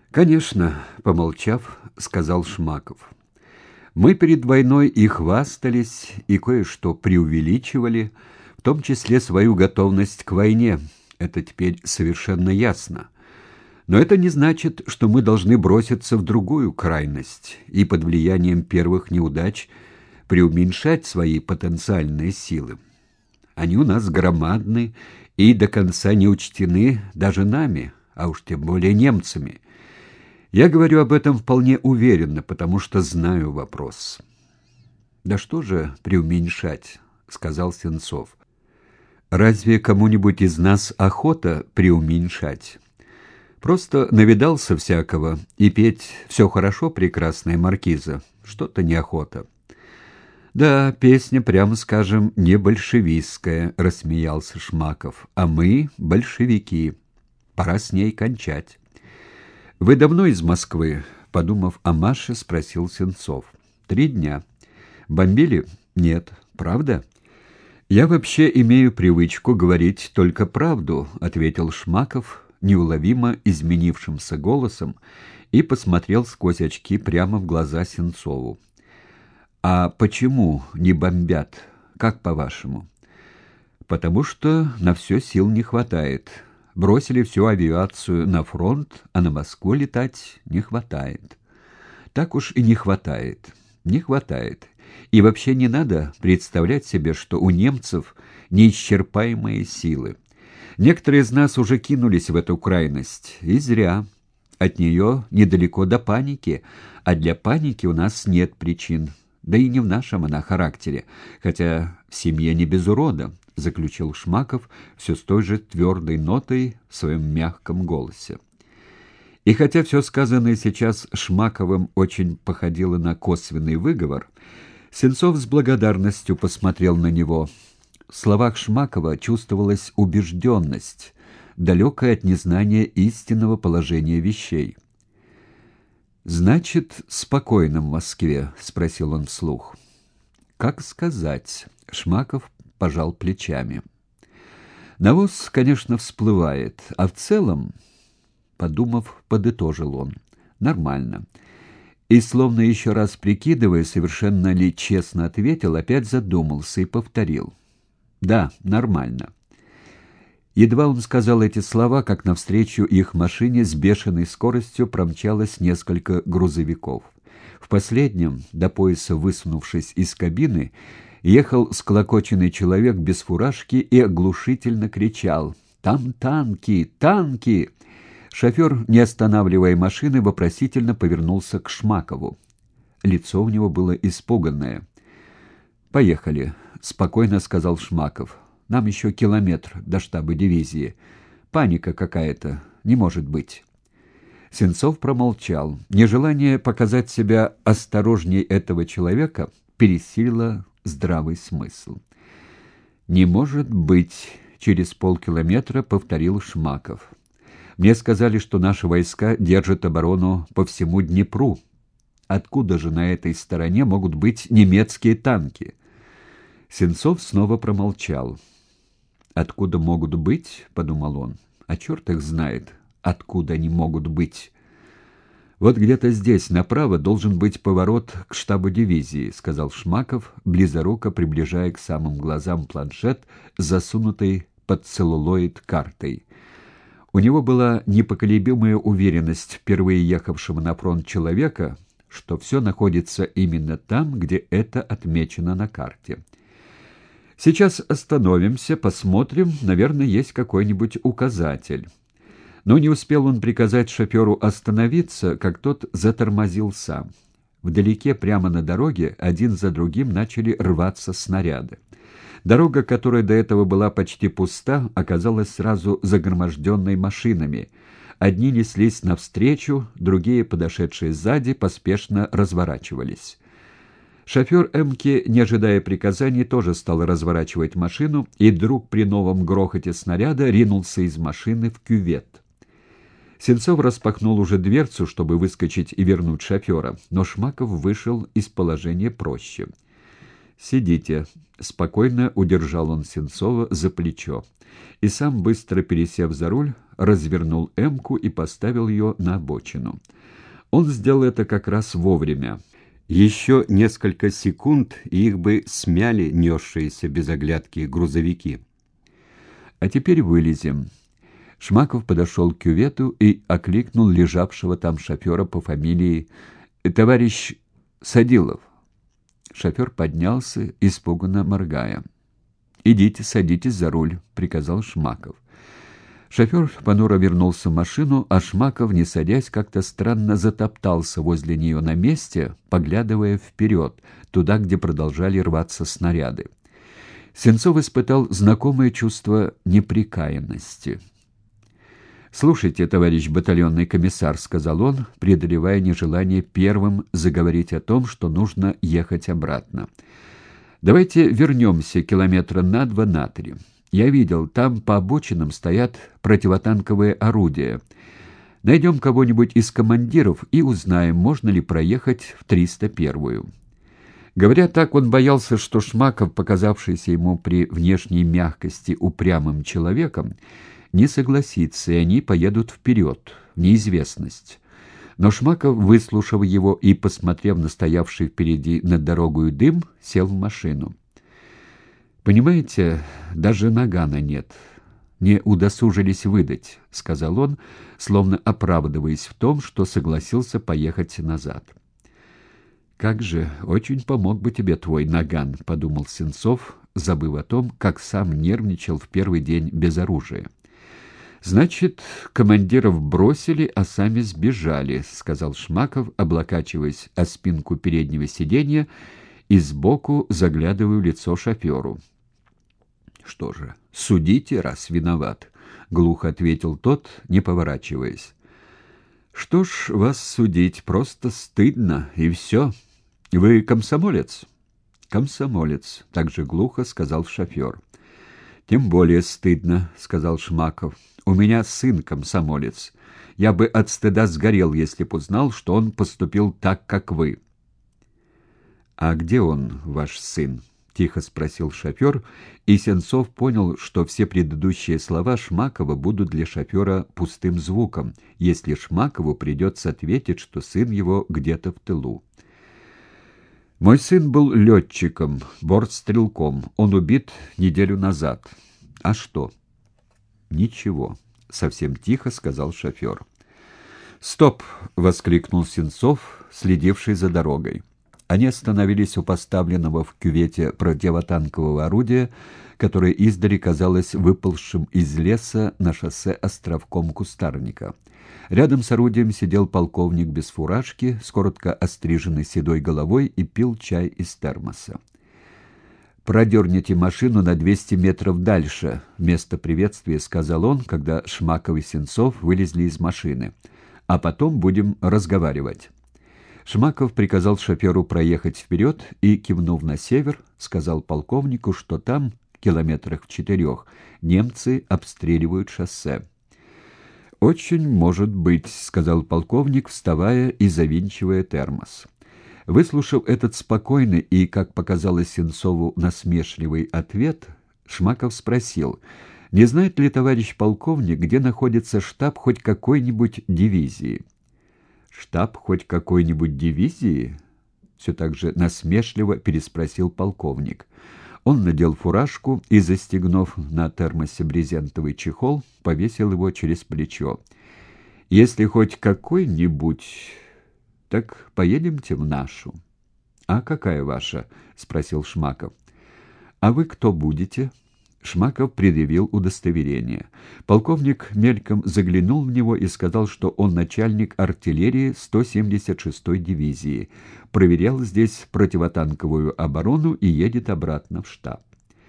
«Конечно», — помолчав, сказал Шмаков. «Мы перед войной и хвастались, и кое-что преувеличивали, в том числе свою готовность к войне. Это теперь совершенно ясно. Но это не значит, что мы должны броситься в другую крайность и под влиянием первых неудач преуменьшать свои потенциальные силы. Они у нас громадны и до конца не учтены даже нами, а уж тем более немцами. Я говорю об этом вполне уверенно, потому что знаю вопрос». «Да что же преуменьшать?» — сказал Сенцов. «Разве кому-нибудь из нас охота преуменьшать? Просто навидался всякого, и петь «Все хорошо, прекрасная маркиза» что-то неохота». «Да, песня, прямо скажем, не большевистская», — рассмеялся Шмаков. «А мы — большевики. Пора с ней кончать». «Вы давно из Москвы?» — подумав о Маше, спросил Сенцов. «3 дня. Бомбили? Нет. Правда?» «Я вообще имею привычку говорить только правду», — ответил Шмаков неуловимо изменившимся голосом и посмотрел сквозь очки прямо в глаза Сенцову. «А почему не бомбят? Как по-вашему?» «Потому что на все сил не хватает. Бросили всю авиацию на фронт, а на Москву летать не хватает». «Так уж и не хватает. Не хватает. И вообще не надо представлять себе, что у немцев неисчерпаемые силы. Некоторые из нас уже кинулись в эту крайность, и зря. От нее недалеко до паники, а для паники у нас нет причин. Да и не в нашем она характере, хотя в семье не без урода», — заключил Шмаков все с той же твердой нотой в своем мягком голосе. И хотя все сказанное сейчас Шмаковым очень походило на косвенный выговор, Сенцов с благодарностью посмотрел на него. В словах Шмакова чувствовалась убежденность, далекая от незнания истинного положения вещей. «Значит, спокойно в Москве?» — спросил он вслух. «Как сказать?» — Шмаков пожал плечами. «Навоз, конечно, всплывает, а в целом...» Подумав, подытожил он. «Нормально». И, словно еще раз прикидывая, совершенно ли честно ответил, опять задумался и повторил. «Да, нормально». Едва он сказал эти слова, как навстречу их машине с бешеной скоростью промчалось несколько грузовиков. В последнем, до пояса высунувшись из кабины, ехал склокоченный человек без фуражки и оглушительно кричал: «Там танки! Танки!» Шофер, не останавливая машины, вопросительно повернулся к Шмакову. Лицо у него было испуганное. «Поехали», — спокойно сказал Шмаков. «Нам еще километр до штаба дивизии. Паника какая-то. Не может быть». Сенцов промолчал. Нежелание показать себя осторожней этого человека пересилило здравый смысл. «Не может быть», — через полкилометра повторил Шмаков. «Мне сказали, что наши войска держат оборону по всему Днепру. Откуда же на этой стороне могут быть немецкие танки?» Сенцов снова промолчал. «Откуда могут быть?» — подумал он. «А черт их знает, откуда они могут быть». «Вот где-то здесь, направо, должен быть поворот к штабу дивизии», — сказал Шмаков, близоруко приближая к самым глазам планшет, засунутый под целлулоид картой. У него была непоколебимая уверенность впервые ехавшего на фронт человека, что все находится именно там, где это отмечено на карте. «Сейчас остановимся, посмотрим, наверное, есть какой-нибудь указатель». Но не успел он приказать шоферу остановиться, как тот затормозил сам. Вдалеке, прямо на дороге, один за другим начали рваться снаряды. Дорога, которая до этого была почти пуста, оказалась сразу загроможденной машинами. Одни неслись навстречу, другие, подошедшие сзади, поспешно разворачивались. Шофер «Эмки», не ожидая приказаний, тоже стал разворачивать машину, и вдруг при новом грохоте снаряда ринулся из машины в кювет. Сенцов распахнул уже дверцу, чтобы выскочить и вернуть шофера, но Шмаков вышел из положения проще. «Сидите», — спокойно удержал он Сенцова за плечо. И сам, быстро пересев за руль, развернул «Эмку» и поставил ее на обочину. Он сделал это как раз вовремя. Еще несколько секунд, и их бы смяли несшиеся без оглядки грузовики. «А теперь вылезем». Шмаков подошел к кювету и окликнул лежавшего там шофера по фамилии «Товарищ Садилов». Шофер поднялся, испуганно моргая. «Идите, садитесь за руль», — приказал Шмаков. Шофер понуро вернулся в машину, а Шмаков, не садясь, как-то странно затоптался возле нее на месте, поглядывая вперед, туда, где продолжали рваться снаряды. Сенцов испытал знакомое чувство неприкаянности. «Слушайте, товарищ батальонный комиссар», — сказал он, преодолевая нежелание первым заговорить о том, что нужно ехать обратно. «Давайте вернемся километра на 2-3. Я видел, там по обочинам стоят противотанковые орудия. Найдем кого-нибудь из командиров и узнаем, можно ли проехать в 301-ю». Говоря так, он боялся, что Шмаков, показавшийся ему при внешней мягкости упрямым человеком, не согласится, и они поедут вперед, в неизвестность. Но Шмаков, выслушав его и посмотрев на стоявший впереди над дорогой дым, сел в машину. «Понимаете, даже нагана нет. Не удосужились выдать», — сказал он, словно оправдываясь в том, что согласился поехать назад. «Как же, очень помог бы тебе твой наган», — подумал Сенцов, забыв о том, как сам нервничал в первый день без оружия. «Значит, командиров бросили, а сами сбежали», — сказал Шмаков, облокачиваясь о спинку переднего сиденья и сбоку заглядывая в лицо шоферу. «Что же, судите, раз виноват», — глухо ответил тот, не поворачиваясь. «Что ж вас судить, просто стыдно, и все. Вы комсомолец?» «Комсомолец», — также глухо сказал шофер. «Тем более стыдно», — сказал Шмаков. «У меня сын комсомолец. Я бы от стыда сгорел, если б узнал, что он поступил так, как вы». «А где он, ваш сын?» — тихо спросил шофер, и Сенцов понял, что все предыдущие слова Шмакова будут для шофера пустым звуком, если Шмакову придется ответить, что сын его где-то в тылу. «Мой сын был летчиком, бортстрелком. Он убит неделю назад». «А что?» «Ничего», — совсем тихо сказал шофер. «Стоп!» — воскликнул Сенцов, следивший за дорогой. Они остановились у поставленного в кювете противотанкового орудия, которое издали казалось выползшим из леса на шоссе островком кустарника. Рядом с орудием сидел полковник без фуражки, с коротко остриженной седой головой и пил чай из термоса. «Продерните машину на 200 метров дальше», — вместо приветствия сказал он, когда Шмаков и Сенцов вылезли из машины. «А потом будем разговаривать». Шмаков приказал шоферу проехать вперед и, кивнув на север, сказал полковнику, что там, километрах в 4, немцы обстреливают шоссе. «Очень может быть», — сказал полковник, вставая и завинчивая термос. Выслушав этот спокойный и, как показалось Сенцову, насмешливый ответ, Шмаков спросил, не знает ли товарищ полковник, где находится штаб хоть какой-нибудь дивизии. «Штаб хоть какой-нибудь дивизии?» — все так же насмешливо переспросил полковник. Он надел фуражку и, застегнув на термосе брезентовый чехол, повесил его через плечо. «Если хоть какой-нибудь, так поедемте в нашу». «А какая ваша?» — спросил Шмаков. «А вы кто будете?» Шмаков предъявил удостоверение. Полковник мельком заглянул в него и сказал, что он начальник артиллерии 176-й дивизии, проверял здесь противотанковую оборону и едет обратно в штаб.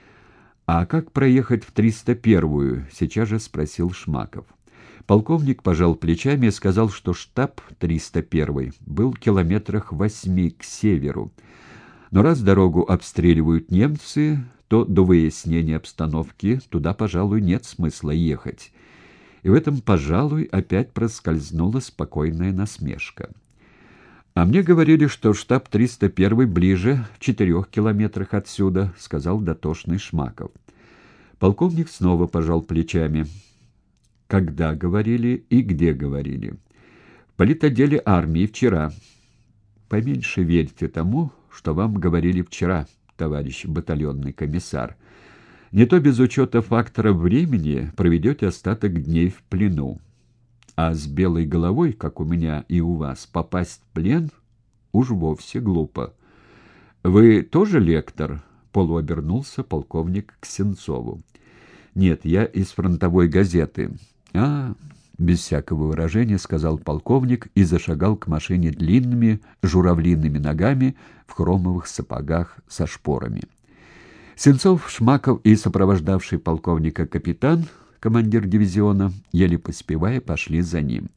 «А как проехать в 301-ю?» — сейчас же спросил Шмаков. Полковник пожал плечами и сказал, что штаб 301-й был в километрах 8 к северу. Но раз дорогу обстреливают немцы, то до выяснения обстановки туда, пожалуй, нет смысла ехать. И в этом, пожалуй, опять проскользнула спокойная насмешка. «А мне говорили, что штаб 301 ближе, в 4 километрах отсюда», — сказал дотошный Шмаков. Полковник снова пожал плечами. «Когда говорили и где говорили?» «В политотделе армии вчера». «Поменьше верьте тому, что вам говорили вчера, товарищ батальонный комиссар. Не то без учета фактора времени проведете остаток дней в плену. А с белой головой, как у меня и у вас, попасть в плен уж вовсе глупо. Вы тоже лектор?» — полуобернулся полковник к Сенцову. «Нет, я из фронтовой газеты». «А, без всякого выражения», — сказал полковник и зашагал к машине длинными журавлиными ногами в хромовых сапогах со шпорами. Сенцов, Шмаков и сопровождавший полковника капитан, командир дивизиона, еле поспевая, пошли за ним.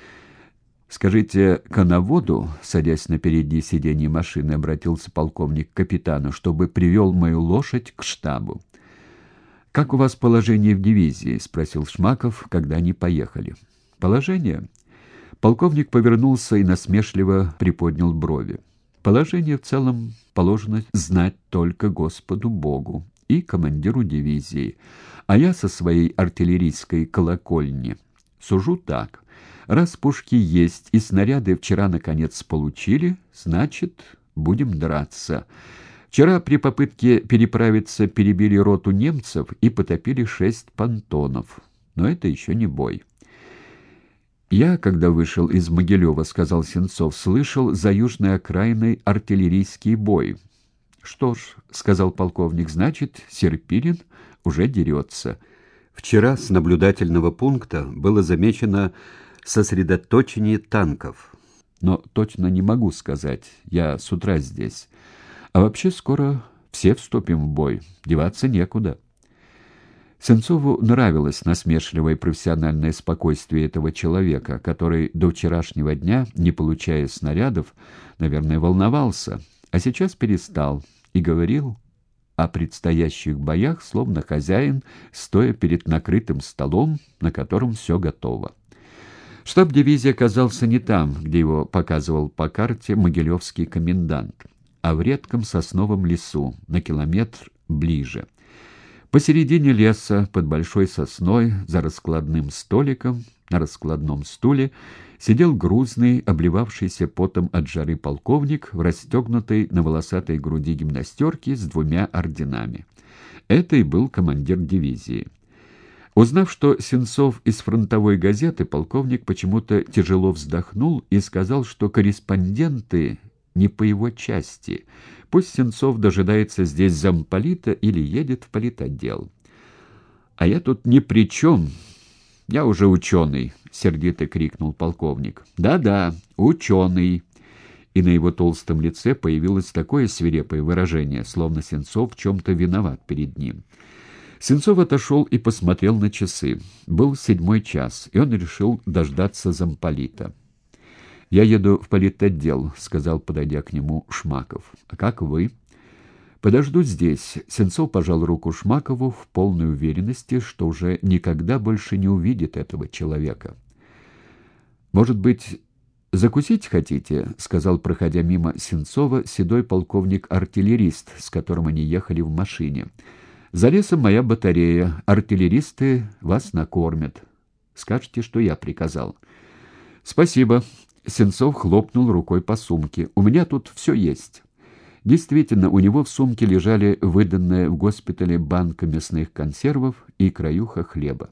«Скажите коноводу», — садясь на переднее сиденье машины, обратился полковник к капитану, чтобы привел мою лошадь к штабу. «Как у вас положение в дивизии?» — спросил Шмаков, когда они поехали. «Положение?» Полковник повернулся и насмешливо приподнял брови. «Положение в целом положено знать только Господу Богу и командиру дивизии, а я со своей артиллерийской колокольни сужу так. Раз пушки есть и снаряды вчера, наконец, получили, значит, будем драться. Вчера при попытке переправиться перебили роту немцев и потопили 6 понтонов. Но это еще не бой. «Я, когда вышел из Могилева, — сказал Сенцов, — слышал за южной окраиной артиллерийский бой». «Что ж, — сказал полковник, — значит, Серпилин уже дерется. Вчера с наблюдательного пункта было замечено сосредоточение танков. Но точно не могу сказать, я с утра здесь. А вообще скоро все вступим в бой, деваться некуда». Сенцову нравилось насмешливое профессиональное спокойствие этого человека, который до вчерашнего дня, не получая снарядов, наверное, волновался, а сейчас перестал и говорил о предстоящих боях, словно хозяин, стоя перед накрытым столом, на котором все готово. Штаб дивизии оказался не там, где его показывал по карте могилевский комендант, а в редком сосновом лесу, на километр ближе. Посередине леса, под большой сосной, за раскладным столиком, на раскладном стуле, сидел грузный, обливавшийся потом от жары полковник в расстегнутой на волосатой груди гимнастерке с 2 орденами. Это и был командир дивизии. Узнав, что Сенцов из фронтовой газеты, полковник почему-то тяжело вздохнул и сказал, что корреспонденты не по его части. Пусть Сенцов дожидается здесь замполита или едет в политотдел. «А я тут ни при чем. Я уже ученый», — сердито крикнул полковник. «Да-да, ученый». И на его толстом лице появилось такое свирепое выражение, словно Сенцов в чем-то виноват перед ним. Сенцов отошел и посмотрел на часы. Был 7 час, и он решил дождаться замполита. «Я еду в политотдел», — сказал, подойдя к нему, Шмаков. «А как вы?» «Подожду здесь». Сенцов пожал руку Шмакову в полной уверенности, что уже никогда больше не увидит этого человека. «Может быть, закусить хотите?» — сказал, проходя мимо Сенцова, седой полковник-артиллерист, с которым они ехали в машине. «За лесом моя батарея. Артиллеристы вас накормят. Скажете, что я приказал». «Спасибо». Сенцов хлопнул рукой по сумке. «У меня тут все есть». Действительно, у него в сумке лежали выданная в госпитале банка мясных консервов и краюха хлеба.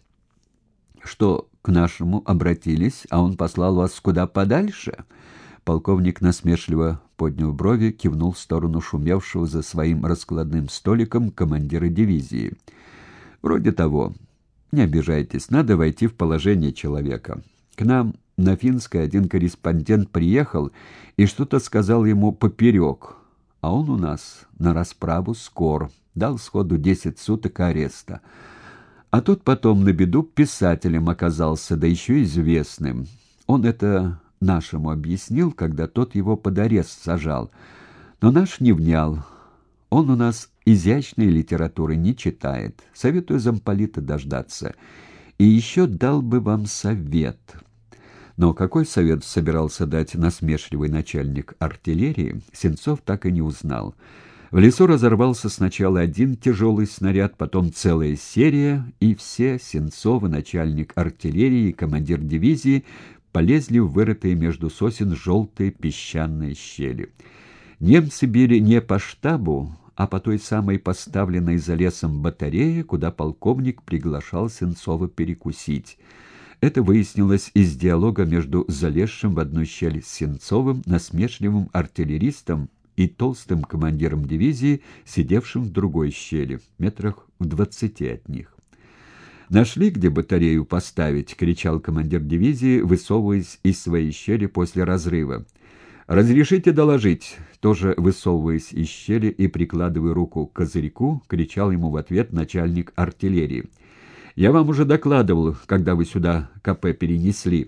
«Что, к нашему обратились, а он послал вас куда подальше?» Полковник насмешливо поднял брови, кивнул в сторону шумевшего за своим раскладным столиком командира дивизии. «Вроде того. Не обижайтесь, надо войти в положение человека. К нам на Финской один корреспондент приехал и что-то сказал ему поперек, а он у нас на расправу скор, дал сходу 10 суток ареста. А тот потом на беду писателем оказался, да еще известным. Он это нашему объяснил, когда тот его под арест сажал, но наш не внял. Он у нас изящной литературы не читает. Советую замполита дождаться. И еще дал бы вам совет. Но какой совет собирался дать насмешливый начальник артиллерии, Сенцов так и не узнал. В лесу разорвался сначала один тяжелый снаряд, потом целая серия, и все, Сенцов, начальник артиллерии и командир дивизии, полезли в вырытые между сосен желтые песчаные щели. Немцы били не по штабу, а по той самой поставленной за лесом батарее, куда полковник приглашал Сенцова перекусить. Это выяснилось из диалога между залезшим в одну щель Сенцовым, насмешливым артиллеристом, и толстым командиром дивизии, сидевшим в другой щели, метрах в 20 от них. «Нашли, где батарею поставить?» — кричал командир дивизии, высовываясь из своей щели после разрыва. «Разрешите доложить?» — тоже высовываясь из щели и прикладывая руку к козырьку, кричал ему в ответ начальник артиллерии. «Я вам уже докладывал, когда вы сюда КП перенесли».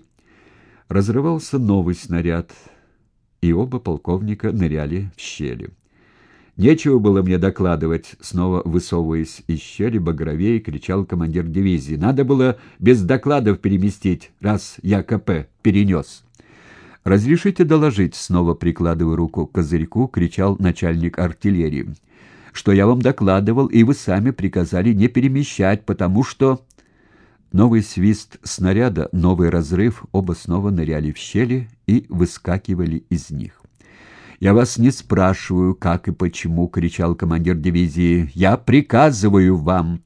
Разрывался новый снаряд, и оба полковника ныряли в щели. «Нечего было мне докладывать», — снова высовываясь из щели, багровее кричал командир дивизии. «Надо было без докладов переместить, раз я КП перенес». «Разрешите доложить?» — снова прикладывая руку к козырьку, кричал начальник артиллерии. «Что я вам докладывал, и вы сами приказали не перемещать, потому что...» Новый свист снаряда, новый разрыв, оба снова ныряли в щели и выскакивали из них. «Я вас не спрашиваю, как и почему», — кричал командир дивизии. «Я приказываю вам».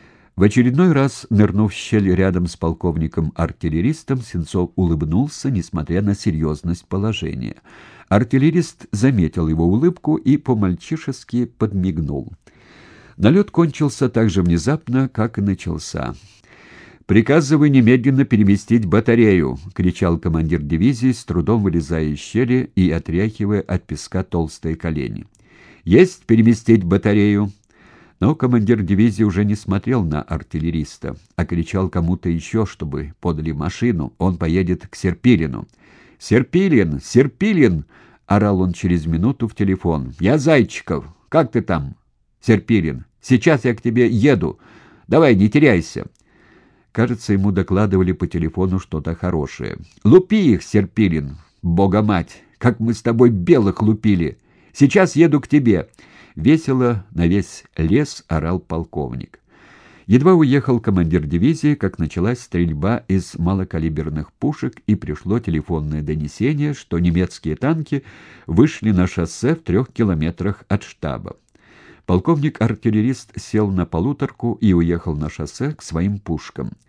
В очередной раз, нырнув в щель рядом с полковником-артиллеристом, Сенцов улыбнулся, несмотря на серьезность положения. Артиллерист заметил его улыбку и по-мальчишески подмигнул. Налет кончился так же внезапно, как и начался. «Приказываю немедленно переместить батарею!» — кричал командир дивизии, с трудом вылезая из щели и отряхивая от песка толстые колени. «Есть переместить батарею!» Но командир дивизии уже не смотрел на артиллериста, а кричал кому-то еще, чтобы подали машину. Он поедет к Серпилину. «Серпилин! Серпилин!» — орал он через минуту в телефон. «Я Зайчиков! Как ты там, Серпилин? Сейчас я к тебе еду. Давай, не теряйся!» Кажется, ему докладывали по телефону что-то хорошее. «Лупи их, Серпилин! Бога-мать! Как мы с тобой белых лупили! Сейчас еду к тебе!» Весело на весь лес орал полковник. Едва уехал командир дивизии, как началась стрельба из малокалиберных пушек, и пришло телефонное донесение, что немецкие танки вышли на шоссе в 3 километрах от штаба. Полковник-артиллерист сел на полуторку и уехал на шоссе к своим пушкам.